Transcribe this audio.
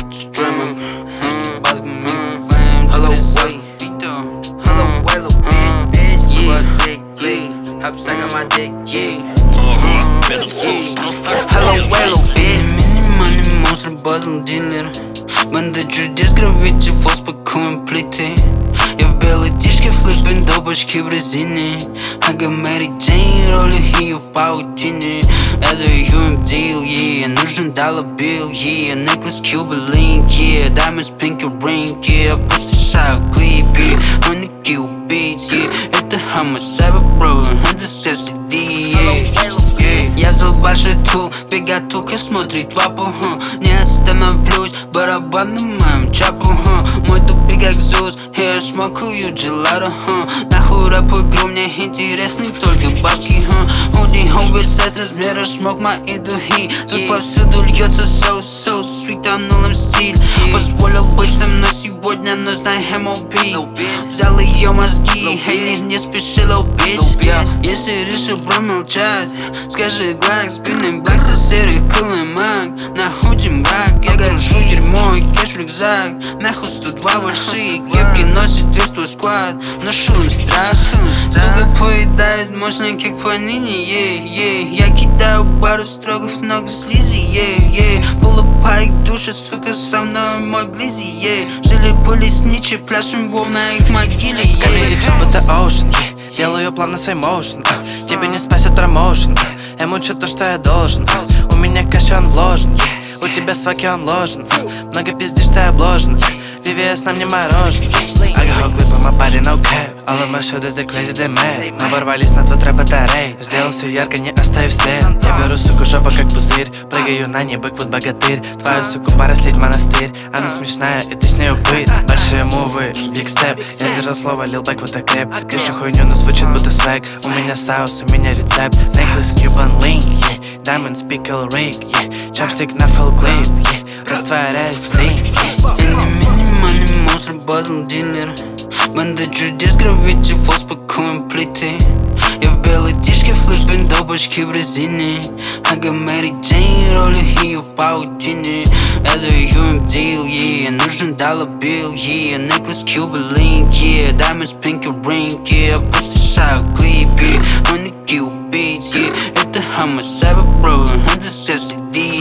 Streaming, buzz me flame. Hello, wait, hello, little bitch. Buzz dick, yeah. Hop sack on my dick, yeah. Hello, little bitch. Money, monster, bottle dinner. Банда чудес, гравити, фос пакуем плити. Я в белой тишке флиппин до башки в резине. I got Mary Jane, роли ее в паутине. Это UMD, yeah. Нужен доллар билл, yeah. Necklace, Cuba Link, yeah. Diamonds, pink ring, yeah. Пустошаю клип, yeah. Но не Q-Beats, yeah. Это homicide, bro. Это SSD, yeah. Я взял большой тул, бегатука смотрит лапу, не остановлюсь, барабан на моем чапу, мой тупик как ЗУС, я шмакую джелато, нахуй рэп игру, мне интересны только бабки, Худи, оверсайз размера, шмок мои духи, тут повсюду льется соус, светанул им стиль, позволил быть со мной сегодня, нужна MOP, взял ее мозги, эй, не спешила убить, если решил промолчать, скажи глак, спинный блэк, со серый кулый маг. Находим рак, я горжу дерьмо и кэш в рюкзак. Нахуй 102 большие кепки носит весь твой сквад. Ношу им страх, сука поедает мощный как панини, я кидаю пару строгов, много слизи, полупайк душа, сука, со мной мой глизи, жили полесничи, пляшем вов на их могиле, Каждый чем будто ocean, делаю плавно свой motion, тебе не спасет промоушен, я мучу то, что я должен, у меня кэш он вложен, у тебя сваки он ложен, много пиздишь, ты обложен, VVS нам не мороженое. I got hook with my body, no cap. All of my shoulders, they crazy, they mad. Мы ворвались на твой трэп батарей. Сделал все ярко, не оставив след. Я беру суку, жопа как пузырь. Прыгаю на небо, вот богатырь. Твою суку пора слить в монастырь. Она смешная, и ты с ней упырь. Большие мувы, big step. Я сдержал слово, лил бэк, вот так рэп. Пишу хуйню, но звучит будто свэг. У меня соус, у меня рецепт. Necklace, Cuban Link, yeah. Diamonds, pickle rig, yeah. Chopstick на full clip, yeah. Растворяюсь в дым, Money, монстр, батл, дилер. Банда чудес, гравити, фос, пакуем плиты. Я в белой тишке флиппин до башки в резине. I got Mary Jane, роли ее в паутине. Это UMD, yeah. Нужен доллар билл, yeah. Necklace, Cuba Link, yeah. Diamonds, pink ring, yeah. Пустошаю клип, yeah. Но не Q-Beats, yeah. Это homicide, bro. Это SSD,